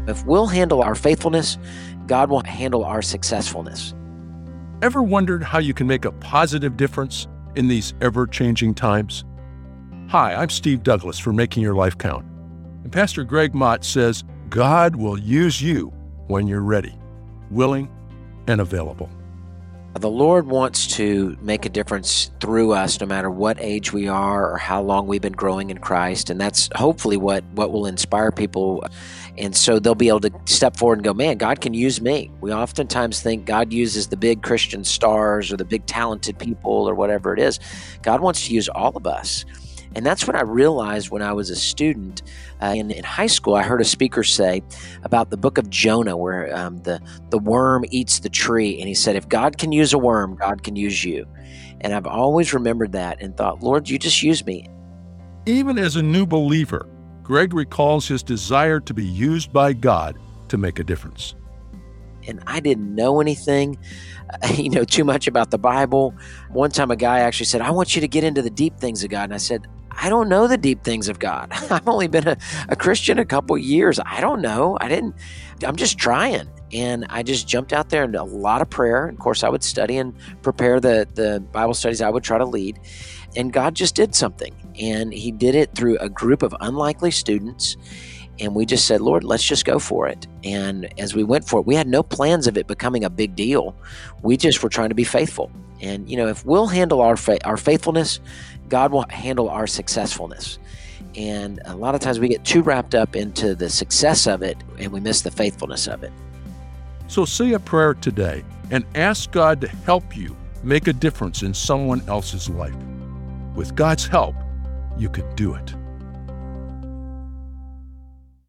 If we'll handle our faithfulness, God will handle our successfulness. Ever wondered how you can make a positive difference in these ever-changing times? Hi, I'm Steve Douglas for Making Your Life Count. And Pastor Greg Mott says God will use you when you're ready, willing, and available. The Lord wants to make a difference through us no matter what age we are or how long we've been growing in Christ. And that's hopefully what will inspire people. And so they'll be able to step forward and go, man, God can use me. We oftentimes think God uses the big Christian stars or the big talented people or whatever it is. God wants to use all of us. And that's what I realized when I was a student in high school. I heard a speaker say about the book of Jonah where the worm eats the tree. And he said, if God can use a worm, God can use you. And I've always remembered that and thought, Lord, you just use me. Even as a new believer, Greg recalls his desire to be used by God to make a difference. And I didn't know anything, too much about the Bible. One time a guy actually said, I want you to get into the deep things of God. And I said, I don't know the deep things of God. I've only been a Christian a couple years. I don't know. I'm just trying. And I just jumped out there and a lot of prayer. Of course, I would study and prepare the Bible studies I would try to lead. And God just did something. And he did it through a group of unlikely students. And we just said, Lord, let's just go for it. And as we went for it, we had no plans of it becoming a big deal. We just were trying to be faithful. And, if we'll handle our faithfulness, God will handle our successfulness. And a lot of times we get too wrapped up into the success of it and we miss the faithfulness of it. So say a prayer today and ask God to help you make a difference in someone else's life. With God's help, you can do it.